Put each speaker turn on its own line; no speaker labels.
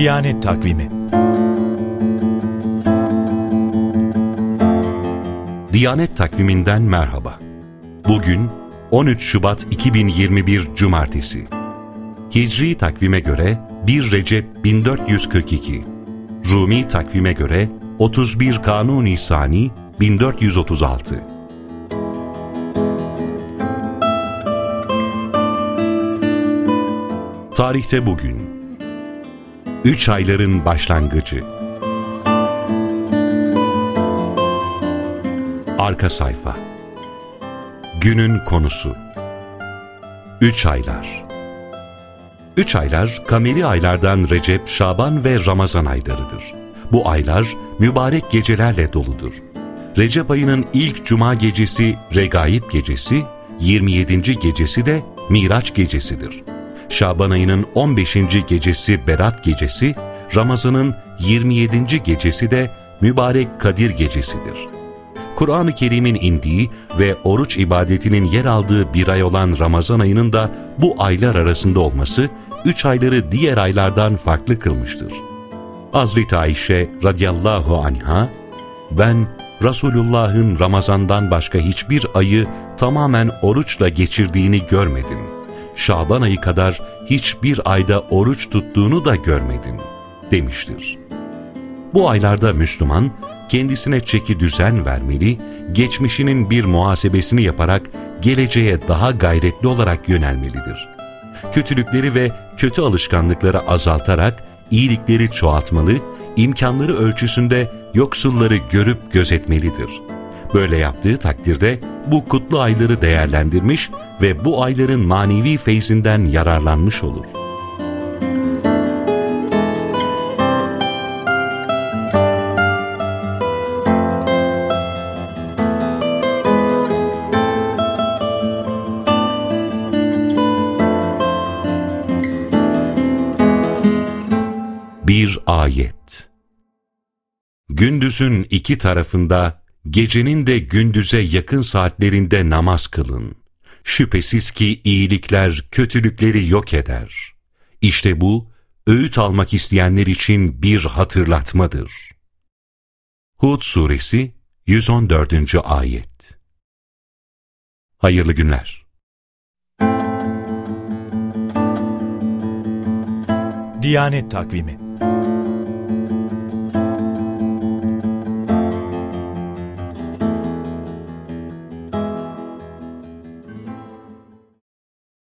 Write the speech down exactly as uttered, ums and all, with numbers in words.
Diyanet Takvimi.
Diyanet Takviminden merhaba. Bugün on üç Şubat iki bin yirmi bir Cumartesi. Hicri takvime göre bir Recep bin dört yüz kırk iki, Rumi takvime göre otuz bir Kanuni Sani bin dört yüz otuz altı. Tarihte bugün Üç ayların başlangıcı. Arka sayfa. Günün konusu. Üç aylar. Üç aylar, kameri aylardan Recep, Şaban ve Ramazan aylarıdır. Bu aylar mübarek gecelerle doludur. Recep ayının ilk cuma gecesi Regaib gecesi, yirmi yedinci gecesi de Miraç gecesidir. Şaban ayının on beşinci gecesi Berat gecesi, Ramazan'ın yirmi yedinci gecesi de mübarek Kadir gecesidir. Kur'an-ı Kerim'in indiği ve oruç ibadetinin yer aldığı bir ay olan Ramazan ayının da bu aylar arasında olması, üç ayları diğer aylardan farklı kılmıştır. Hazreti Ayşe radıyallahu anha, ben Resulullah'ın Ramazan'dan başka hiçbir ayı tamamen oruçla geçirdiğini görmedim. Şaban ayı kadar hiçbir ayda oruç tuttuğunu da görmedim, demiştir. Bu aylarda Müslüman, kendisine çeki düzen vermeli, geçmişinin bir muhasebesini yaparak geleceğe daha gayretli olarak yönelmelidir. Kötülükleri ve kötü alışkanlıkları azaltarak iyilikleri çoğaltmalı, imkanları ölçüsünde yoksulları görüp gözetmelidir. Böyle yaptığı takdirde bu kutlu ayları değerlendirmiş ve bu ayların manevi feyzinden yararlanmış olur. Bir ayet. Gündüzün iki tarafında, gecenin de gündüze yakın saatlerinde namaz kılın. Şüphesiz ki iyilikler kötülükleri yok eder. İşte bu, öğüt almak isteyenler için bir hatırlatmadır. Hud Suresi yüz on dördüncü ayet. Hayırlı günler.
Diyanet Takvimi.